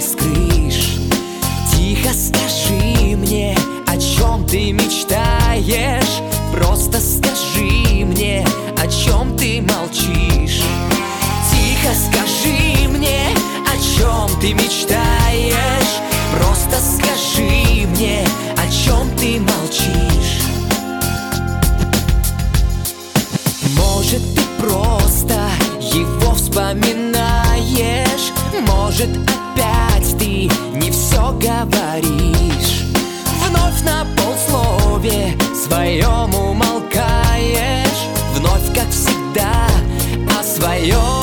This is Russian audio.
скрышь. Тихо скажи мне, о чем ты мечтаешь. Просто скажи мне, о чем ты молчишь. Тихо скажи мне, о чем ты мечтаешь. Просто скажи мне, о чем ты молчишь. Может, ты просто его вспоминаешь. Может, опять ты не все говоришь. Вновь на полслове своем умолкаешь. Вновь, как всегда, о своем